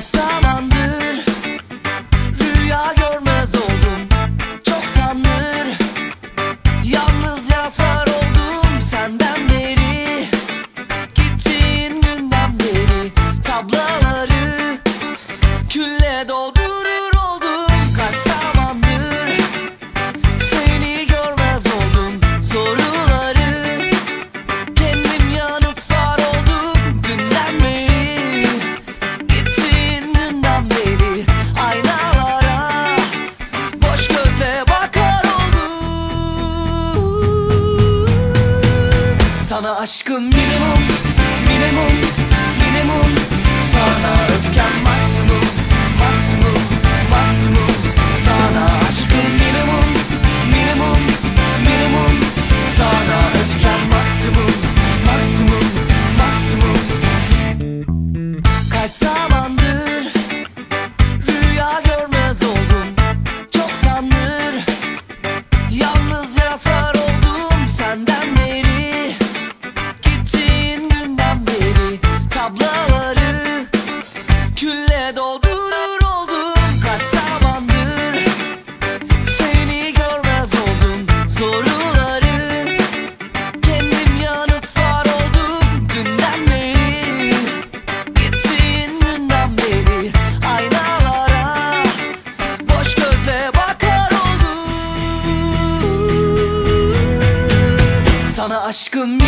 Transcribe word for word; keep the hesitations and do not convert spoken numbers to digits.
Kaç zamandır rüya görmez oldum, çoktandır yalnız yatar oldum senden beri. Gittiğin günden beri tablaları külle doldurur oldum. Kaç zamandır seni görmez oldum, soruları kendim yanıtlar oldum günden beri. Gittiğin günden beri aynalara boş gözle bakar oldum. Sana aşkım minimum, minimum, minimum. Sana öfkem maksimum, maksimum, maksimum. Sana aşkım minimum, minimum, minimum. Sana öfkem maksimum, maksimum, maksimum. Kaç zamandır rüya görmez oldum, çoktandır yalnız yatar oldum senden beri. Gittiğin günden beri tablaları külle doldurur oldum. Kaç zamandır seni görmez oldum, soruları kendim yanıtlar oldum günden beri. Gittiğin günden beri aynalara boş gözle bakar oldum. Sana aşkım